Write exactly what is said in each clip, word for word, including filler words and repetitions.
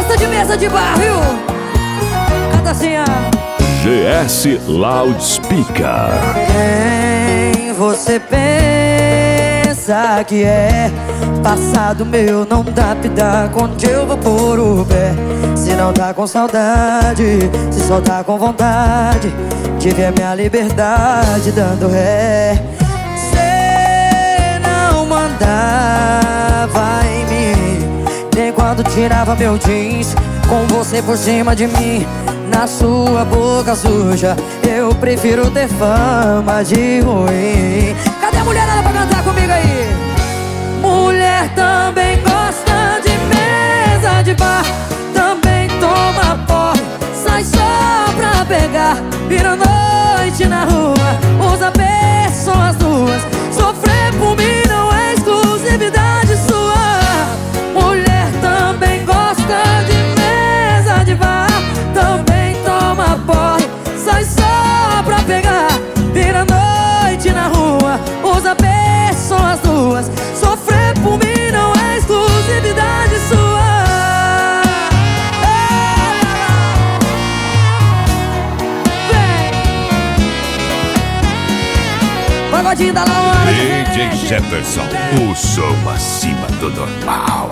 gosta de mesa de bar, viu? Canta assim, ó. G S Loudspeaker. Quem você pensa que é? Passado meu não dá pida onde eu vou pôr o pé. Se não tá com saudade, se só tá com vontade de ver minha liberdade dando ré. Cê não mandava em mim, nem quando tirava meu jeans com você por cima de mim. Na sua boca suja, eu prefiro ter fama de ruim. Cadê a mulherada pra cantar comigo aí? Mulher também gosta de mesa de bar, também toma porre, sai só pra pegar. Vira noite na rua, usa pessoas duas. Sofrer por mim não é exclusividade sua. Mulher também gosta de mesa de bar, também toma porre, sai só pra pegar. Vira noite na rua, usa pessoas duas. Sofrer por mim não é exclusividade sua. Vem! Pagodinho da Laura D J Jefferson, o som acima do normal.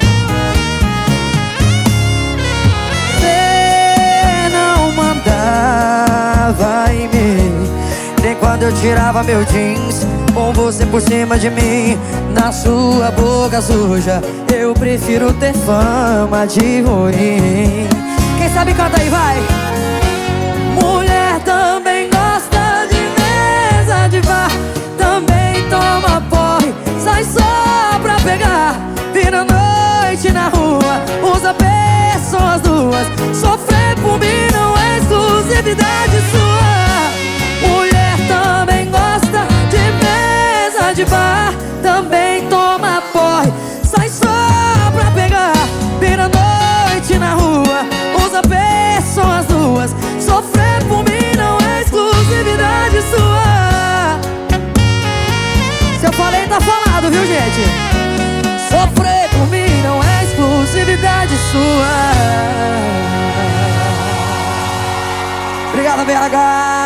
Mandava em mim, nem quando eu tirava meu jeans com você por cima de mim. Na sua boca suja, eu prefiro ter fama de ruim. Quem sabe canta aí, vai! Mulher também gosta de mesa de bar, também toma porre, sai só pra pegar. Vira noite na rua, usa pessoas duas. Sofrer por mim não é exclusividade sua. Mulher também gosta de mesa de bar, também toma porre, sai só pra pegar. Vira noite na rua, usa pessoas duas. Sofrer por mim não é exclusividade sua. Se eu falei, tá falado, viu, gente? Sofrer por mim não é exclusividade sua. Obrigado, B H.